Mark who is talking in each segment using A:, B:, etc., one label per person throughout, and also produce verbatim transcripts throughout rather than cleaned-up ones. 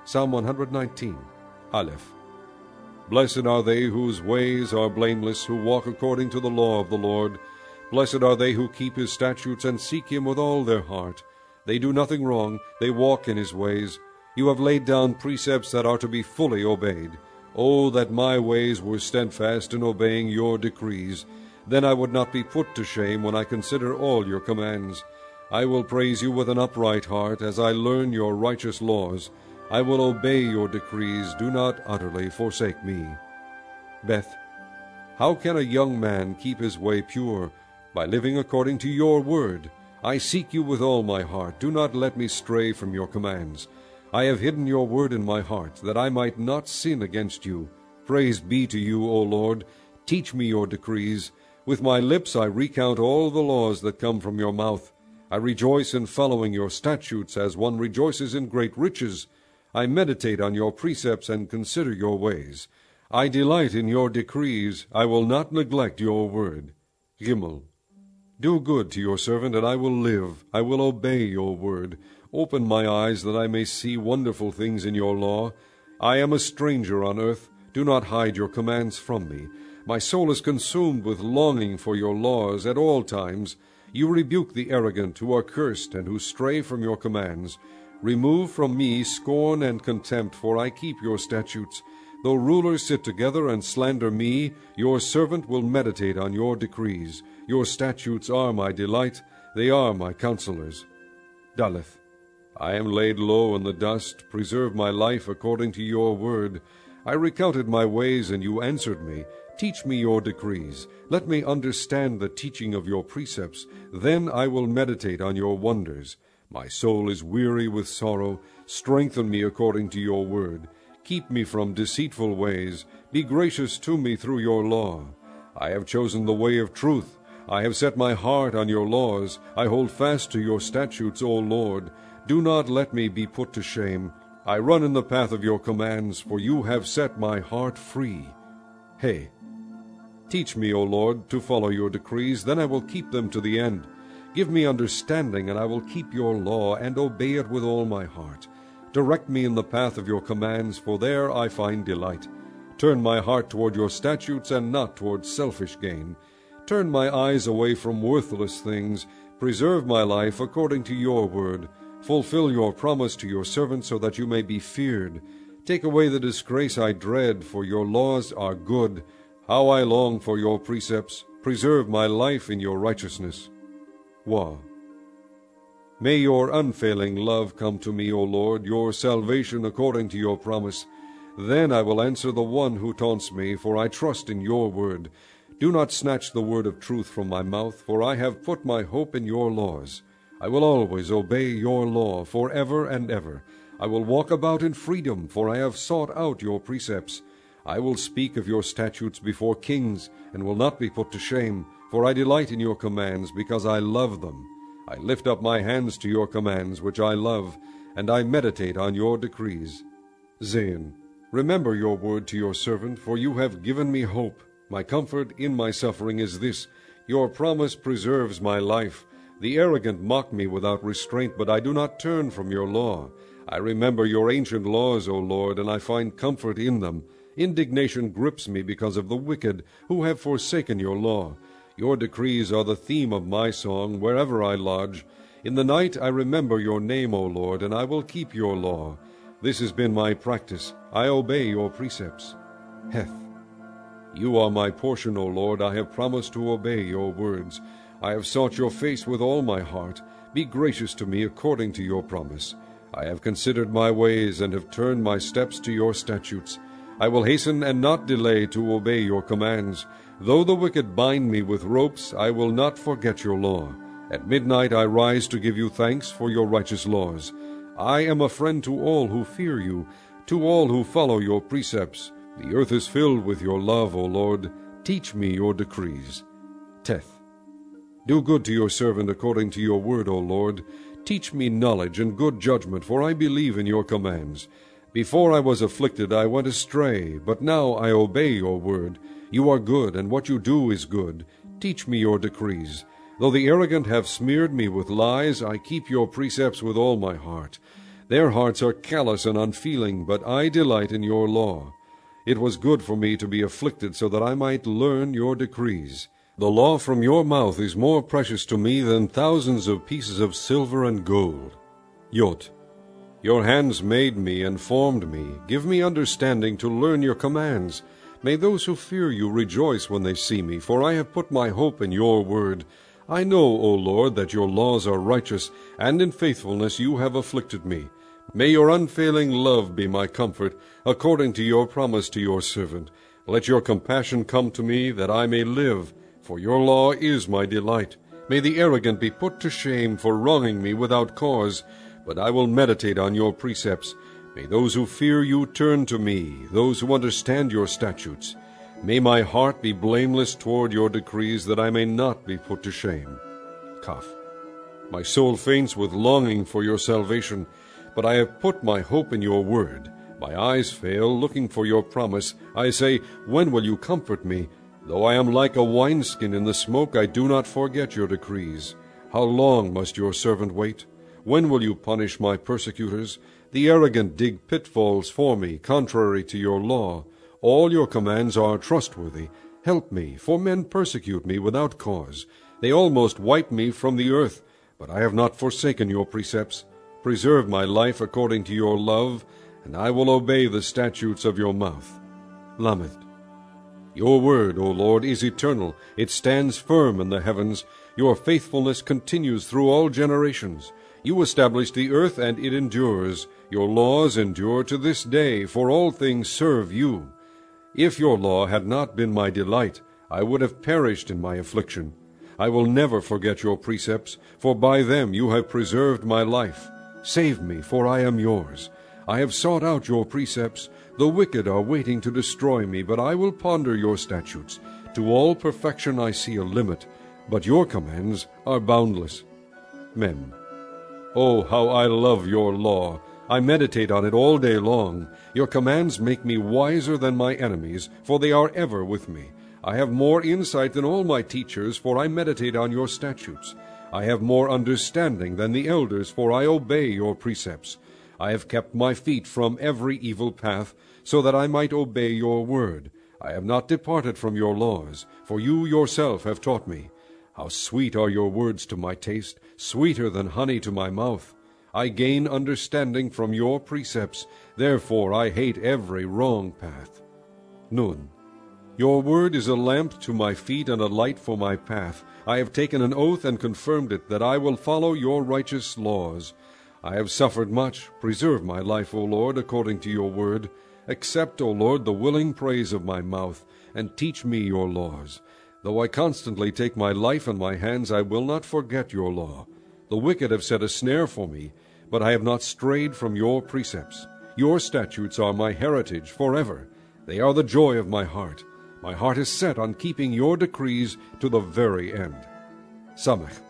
A: Psalm one hundred nineteen, Aleph. Blessed are they whose ways are blameless, who walk according to the law of the Lord. Blessed are they who keep his statutes and seek him with all their heart. They do nothing wrong, they walk in his ways. You have laid down precepts that are to be fully obeyed. Oh, that my ways were steadfast in obeying your decrees. Then I would not be put to shame when I consider all your commands. I will praise you with an upright heart as I learn your righteous laws. I will obey your decrees. Do not utterly forsake me. Beth. How can a young man keep his way pure? By living according to your word. I seek you with all my heart. Do not let me stray from your commands. I have hidden your word in my heart, that I might not sin against you. Praise be to you, O Lord. Teach me your decrees. With my lips I recount all the laws that come from your mouth. I rejoice in following your statutes as one rejoices in great riches. I meditate on your precepts and consider your ways. I delight in your decrees. I will not neglect your word. Gimel. Do good to your servant, and I will live. I will obey your word. Open my eyes that I may see wonderful things in your law. I am a stranger on earth. Do not hide your commands from me. My soul is consumed with longing for your laws at all times. You rebuke the arrogant who are cursed and who stray from your commands. Remove from me scorn and contempt, for I keep your statutes. Though rulers sit together and slander me, your servant will meditate on your decrees. Your statutes are my delight. They are my counselors. Daleth. I am laid low in the dust. Preserve my life according to your word. I recounted my ways, and you answered me. Teach me your decrees. Let me understand the teaching of your precepts. Then I will meditate on your wonders. My soul is weary with sorrow. Strengthen me according to your word. Keep me from deceitful ways. Be gracious to me through your law. I have chosen the way of truth. I have set my heart on your laws. I hold fast to your statutes, O Lord. Do not let me be put to shame. I run in the path of your commands, for you have set my heart free. Hey. Teach me, O Lord, to follow your decrees, then I will keep them to the end. Give me understanding, and I will keep your law and obey it with all my heart. Direct me in the path of your commands, for there I find delight. Turn my heart toward your statutes and not toward selfish gain. Turn my eyes away from worthless things. Preserve my life according to your word. Fulfill your promise to your servant so that you may be feared. Take away the disgrace I dread, for your laws are good. How I long for your precepts. Preserve my life in your righteousness. Wah. May your unfailing love come to me, O Lord, your salvation according to your promise. Then I will answer the one who taunts me, for I trust in your word. Do not snatch the word of truth from my mouth, for I have put my hope in your laws. I will always obey your law for ever and ever. I will walk about in freedom, for I have sought out your precepts. I will speak of your statutes before kings, and will not be put to shame, for I delight in your commands, because I love them. I lift up my hands to your commands, which I love, and I meditate on your decrees. Zain. Remember your word to your servant, for you have given me hope. My comfort in my suffering is this: your promise preserves my life. The arrogant mock me without restraint, but I do not turn from your law. I remember your ancient laws, O Lord, and I find comfort in them. Indignation grips me because of the wicked, who have forsaken your law. Your decrees are the theme of my song, wherever I lodge. In the night I remember your name, O Lord, and I will keep your law. This has been my practice. I obey your precepts. Heth. You are my portion, O Lord. I have promised to obey your words. I have sought your face with all my heart. Be gracious to me according to your promise. I have considered my ways and have turned my steps to your statutes. I will hasten and not delay to obey your commands. Though the wicked bind me with ropes, I will not forget your law. At midnight I rise to give you thanks for your righteous laws. I am a friend to all who fear you, to all who follow your precepts. The earth is filled with your love, O Lord. Teach me your decrees. Teth. Do good to your servant according to your word, O Lord. Teach me knowledge and good judgment, for I believe in your commands. Before I was afflicted I went astray, but now I obey your word. You are good, and what you do is good. Teach me your decrees. Though the arrogant have smeared me with lies, I keep your precepts with all my heart. Their hearts are callous and unfeeling, but I delight in your law. It was good for me to be afflicted, so that I might learn your decrees. The law from your mouth is more precious to me than thousands of pieces of silver and gold. Yot. Your hands made me and formed me. Give me understanding to learn your commands. May those who fear you rejoice when they see me, for I have put my hope in your word. I know, O Lord, that your laws are righteous, and in faithfulness you have afflicted me. May your unfailing love be my comfort, according to your promise to your servant. Let your compassion come to me, that I may live, for your law is my delight. May the arrogant be put to shame for wronging me without cause, but I will meditate on your precepts. May those who fear you turn to me, those who understand your statutes. May my heart be blameless toward your decrees, that I may not be put to shame. Kaf. My soul faints with longing for your salvation, but I have put my hope in your word. My eyes fail, looking for your promise. I say, when will you comfort me? Though I am like a wineskin in the smoke, I do not forget your decrees. How long must your servant wait? When will you punish my persecutors? The arrogant dig pitfalls for me, contrary to your law. All your commands are trustworthy. Help me, for men persecute me without cause. They almost wipe me from the earth, but I have not forsaken your precepts. Preserve my life according to your love, and I will obey the statutes of your mouth. Lamed. Your word, O Lord, is eternal. It stands firm in the heavens. Your faithfulness continues through all generations. You establish the earth, and it endures. Your laws endure to this day, for all things serve you. If your law had not been my delight, I would have perished in my affliction. I will never forget your precepts, for by them you have preserved my life. Save me, for I am yours. I have sought out your precepts. The wicked are waiting to destroy me, but I will ponder your statutes. To all perfection I see a limit, but your commands are boundless. Mem. Oh, how I love your law! I meditate on it all day long. Your commands make me wiser than my enemies, for they are ever with me. I have more insight than all my teachers, for I meditate on your statutes. I have more understanding than the elders, for I obey your precepts. I have kept my feet from every evil path, so that I might obey your word. I have not departed from your laws, for you yourself have taught me. How sweet are your words to my taste, sweeter than honey to my mouth. I gain understanding from your precepts, therefore I hate every wrong path. Nun. Your word is a lamp to my feet and a light for my path. I have taken an oath and confirmed it, that I will follow your righteous laws. I have suffered much. Preserve my life, O Lord, according to your word. Accept, O Lord, the willing praise of my mouth, and teach me your laws. Though I constantly take my life in my hands, I will not forget your law. The wicked have set a snare for me, but I have not strayed from your precepts. Your statutes are my heritage forever. They are the joy of my heart. My heart is set on keeping your decrees to the very end. Samech.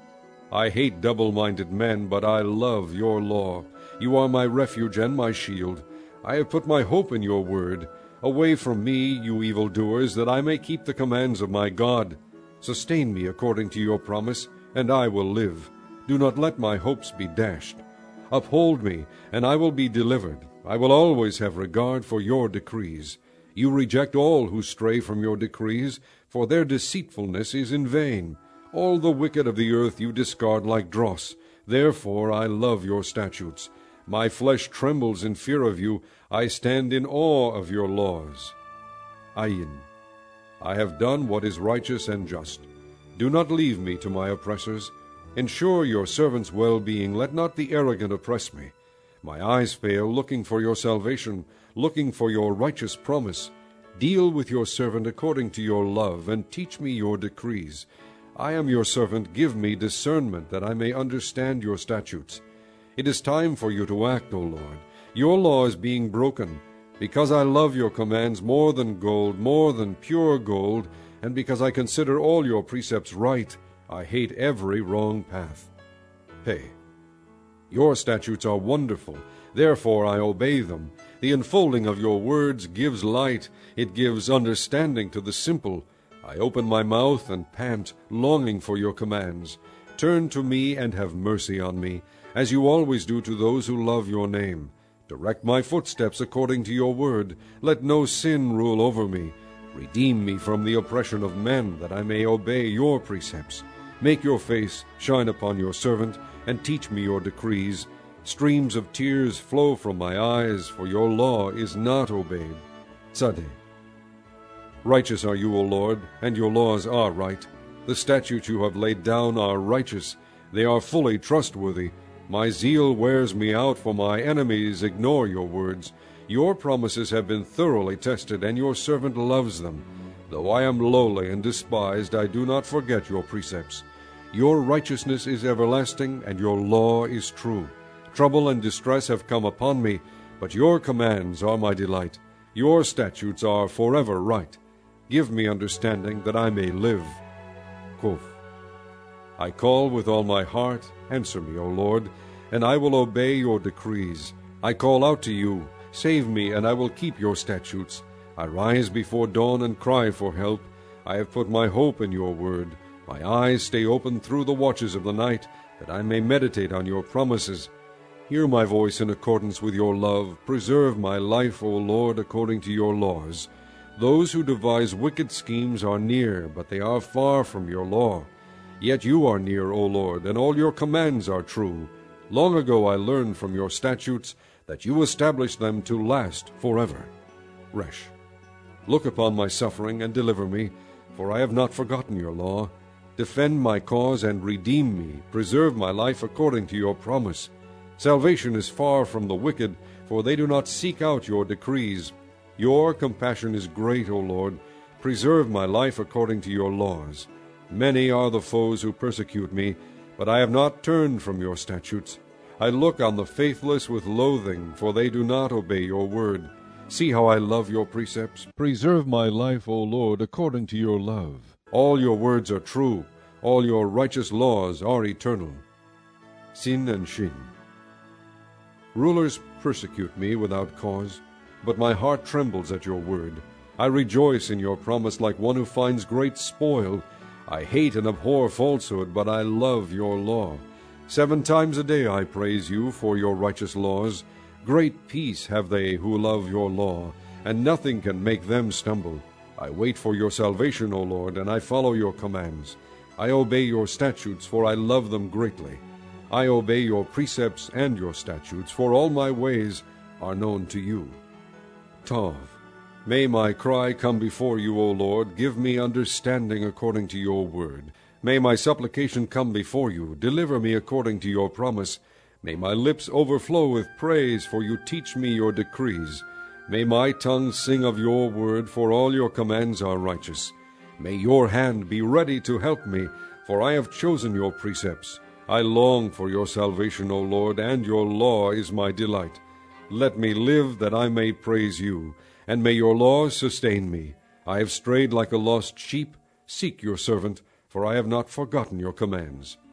A: I hate double-minded men, but I love your law. You are my refuge and my shield. I have put my hope in your word. Away from me, you evildoers, that I may keep the commands of my God. Sustain me according to your promise, and I will live. Do not let my hopes be dashed. Uphold me, and I will be delivered. I will always have regard for your decrees. You reject all who stray from your decrees, for their deceitfulness is in vain. All the wicked of the earth you discard like dross. Therefore I love your statutes. My flesh trembles in fear of you. I stand in awe of your laws. Ayin. I have done what is righteous and just. Do not leave me to my oppressors. Ensure your servant's well-being. Let not the arrogant oppress me. My eyes fail, looking for your salvation, looking for your righteous promise. Deal with your servant according to your love, and teach me your decrees. I am your servant. Give me discernment, that I may understand your statutes. It is time for you to act, O Lord. Your law is being broken. Because I love your commands more than gold, more than pure gold, and because I consider all your precepts right, I hate every wrong path. Hey, your statutes are wonderful, therefore I obey them. The unfolding of your words gives light, it gives understanding to the simple. I open my mouth and pant, longing for your commands. Turn to me and have mercy on me, as you always do to those who love your name. Direct my footsteps according to your word. Let no sin rule over me. Redeem me from the oppression of men, that I may obey your precepts. Make your face shine upon your servant, and teach me your decrees. Streams of tears flow from my eyes, for your law is not obeyed. Tzadeh. Righteous are you, O Lord, and your laws are right. The statutes you have laid down are righteous. They are fully trustworthy. My zeal wears me out, for my enemies ignore your words. Your promises have been thoroughly tested, and your servant loves them. Though I am lowly and despised, I do not forget your precepts. Your righteousness is everlasting, and your law is true. Trouble and distress have come upon me, but your commands are my delight. Your statutes are forever right. Give me understanding, that I may live. Quoth. I call with all my heart, answer me, O Lord, and I will obey your decrees. I call out to you, save me, and I will keep your statutes. I rise before dawn and cry for help. I have put my hope in your word. My eyes stay open through the watches of the night, that I may meditate on your promises. Hear my voice in accordance with your love. Preserve my life, O Lord, according to your laws. Those who devise wicked schemes are near, but they are far from your law. Yet you are near, O Lord, and all your commands are true. Long ago I learned from your statutes that you established them to last forever. Resh. Look upon my suffering and deliver me, for I have not forgotten your law. Defend my cause and redeem me. Preserve my life according to your promise. Salvation is far from the wicked, for they do not seek out your decrees. Your compassion is great, O Lord. Preserve my life according to your laws. Many are the foes who persecute me, but I have not turned from your statutes. I look on the faithless with loathing, for they do not obey your word. See how I love your precepts. Preserve my life, O Lord, according to your love. All your words are true. All your righteous laws are eternal. Sin and Shin. Rulers persecute me without cause, but my heart trembles at your word. I rejoice in your promise like one who finds great spoil. I hate and abhor falsehood, but I love your law. Seven times a day I praise you for your righteous laws. Great peace have they who love your law, and nothing can make them stumble. I wait for your salvation, O Lord, and I follow your commands. I obey your statutes, for I love them greatly. I obey your precepts and your statutes, for all my ways are known to you. Tav. May my cry come before you, O Lord. Give me understanding according to your word. May my supplication come before you. Deliver me according to your promise. May my lips overflow with praise, for you teach me your decrees. May my tongue sing of your word, for all your commands are righteous. May your hand be ready to help me, for I have chosen your precepts. I long for your salvation, O Lord, and your law is my delight. Let me live that I may praise you, and may your laws sustain me. I have strayed like a lost sheep. Seek your servant, for I have not forgotten your commands.